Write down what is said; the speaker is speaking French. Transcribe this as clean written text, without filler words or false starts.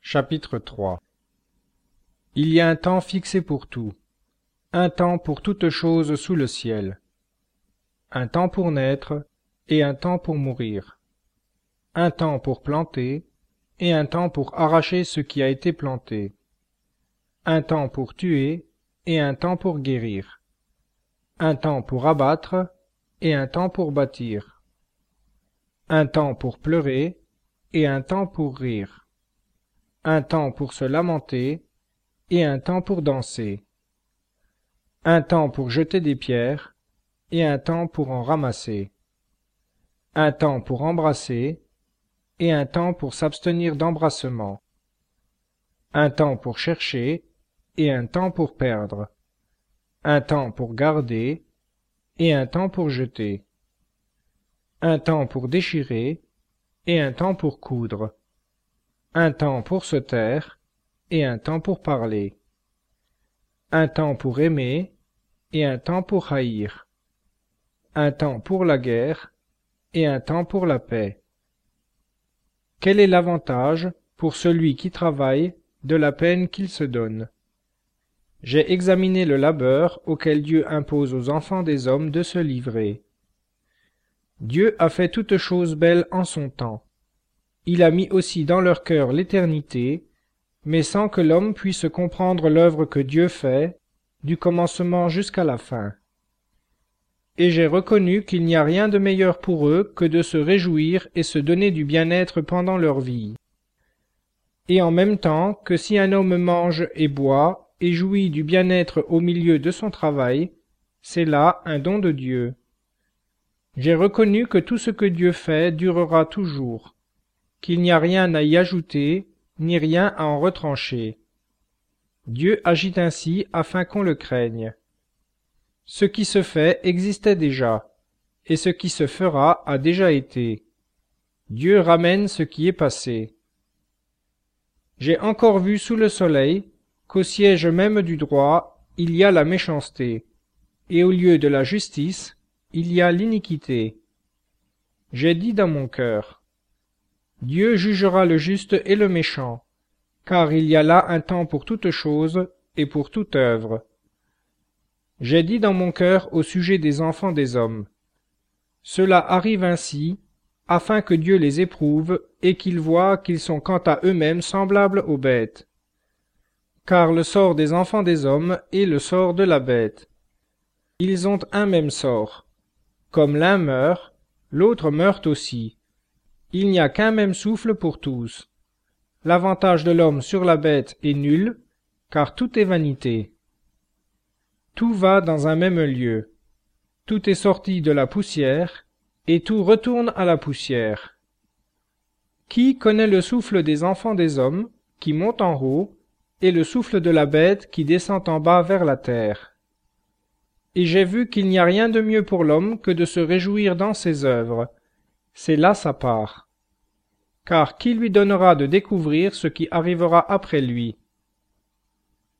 Chapitre 3. Il y a un temps fixé pour tout, un temps pour toute chose sous le ciel, un temps pour naître et un temps pour mourir, un temps pour planter et un temps pour arracher ce qui a été planté, un temps pour tuer et un temps pour guérir, un temps pour abattre et un temps pour bâtir, un temps pour pleurer et un temps pour rire, un temps pour se lamenter et un temps pour danser, un temps pour jeter des pierres et un temps pour en ramasser, un temps pour embrasser et un temps pour s'abstenir d'embrassement, un temps pour chercher et un temps pour perdre, un temps pour garder et un temps pour jeter, un temps pour déchirer et un temps pour coudre, un temps pour se taire et un temps pour parler, un temps pour aimer et un temps pour haïr, un temps pour la guerre et un temps pour la paix. Quel est l'avantage, pour celui qui travaille, de la peine qu'il se donne? J'ai examiné le labeur auquel Dieu impose aux enfants des hommes de se livrer. Dieu a fait toutes choses belles en son temps. Il a mis aussi dans leur cœur l'éternité, mais sans que l'homme puisse comprendre l'œuvre que Dieu fait, du commencement jusqu'à la fin. Et j'ai reconnu qu'il n'y a rien de meilleur pour eux que de se réjouir et se donner du bien-être pendant leur vie. Et en même temps que si un homme mange et boit et jouit du bien-être au milieu de son travail, c'est là un don de Dieu. J'ai reconnu que tout ce que Dieu fait durera toujours, qu'il n'y a rien à y ajouter, ni rien à en retrancher. Dieu agit ainsi afin qu'on le craigne. Ce qui se fait existait déjà, et ce qui se fera a déjà été. Dieu ramène ce qui est passé. J'ai encore vu sous le soleil qu'au siège même du droit, il y a la méchanceté, et au lieu de la justice, il y a l'iniquité. J'ai dit dans mon cœur, Dieu jugera le juste et le méchant, car il y a là un temps pour toute chose et pour toute œuvre. J'ai dit dans mon cœur au sujet des enfants des hommes, cela arrive ainsi, afin que Dieu les éprouve et qu'ils voient qu'ils sont quant à eux-mêmes semblables aux bêtes. Car le sort des enfants des hommes est le sort de la bête. Ils ont un même sort. Comme l'un meurt, l'autre meurt aussi. Il n'y a qu'un même souffle pour tous. L'avantage de l'homme sur la bête est nul, car tout est vanité. Tout va dans un même lieu. Tout est sorti de la poussière, et tout retourne à la poussière. Qui connaît le souffle des enfants des hommes, qui monte en haut, et le souffle de la bête qui descend en bas vers la terre? Et j'ai vu qu'il n'y a rien de mieux pour l'homme que de se réjouir dans ses œuvres. C'est là sa part. Car qui lui donnera de découvrir ce qui arrivera après lui?